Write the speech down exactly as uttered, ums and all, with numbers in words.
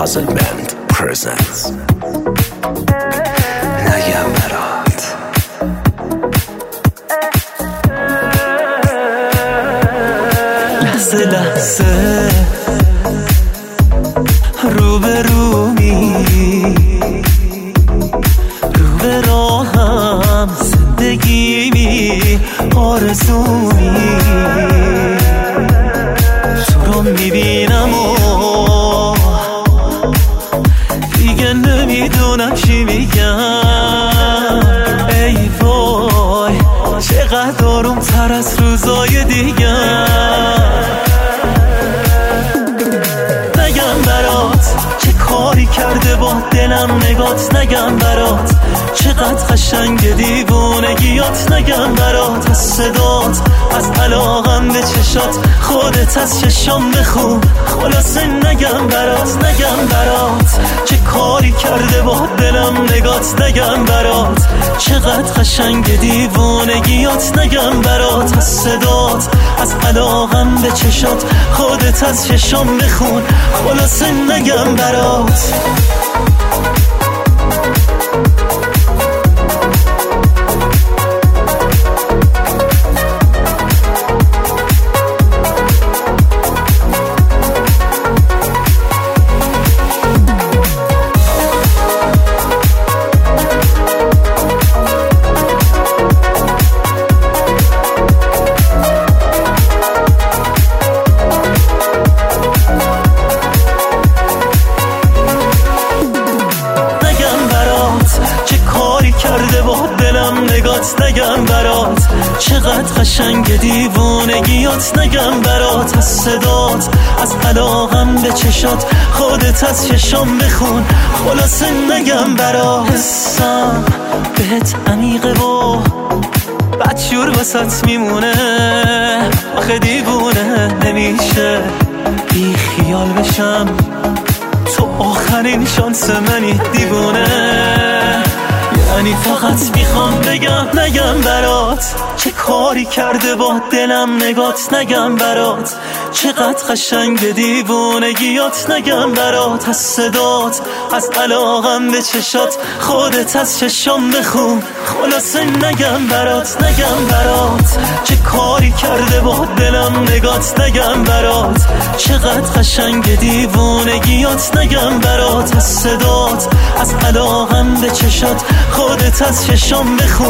Puzzle Band presents نگم برات. لحظه لحظه رو به رومی، رو به راهم زندگیمی، آرزومی. تو رو میبینم و دیگه نمیدونم چی میگم. ای وای چقدر آروم تر از روزای دیگه. نگم برات چه کاری کرده با دلم نگات، نگم برات چقدر قشنگ دیوونگیات، نگم برات از صدات، از علاقم به چشات، خودت از چشام بخون. خلاصه نگم برات، نگم برات چه کاری کرده با دلم نگات، نگم برات چقدر قشنگ دیوونگیات، نگم برات از صدات، از علاقم به چشات، خودت از چشام بخون. خلاصه نگم برات. کرده با دلم نگات، نگم برات چقدر قشنگ دیوونگیات، نگم برات از صدات، از علاقم به چشات، خودت از چشام بخون. خلاصه نگم برات. حسم بهت عمیقه و بدجور واسط میمونه، آخه دیوونه نمیشه بی خیال بشم، تو آخرین شانس منی دیوونه. یعنی فقط میخوام بگم نگم برات چه کاری کرده با دلم نگات، نگم برات چقدر قشنگ دیوونگیات، نگم برات از صدات، از علاقم به چشات، خودت از چشام بخون. خلاصه نگم برات، نگم برات چه کاری کرده با دلم نگات، نگم برات چقدر قشنگ دیوونگیات، نگم برات از صدات، از علاقم به چشات، خودت از چشام بخون.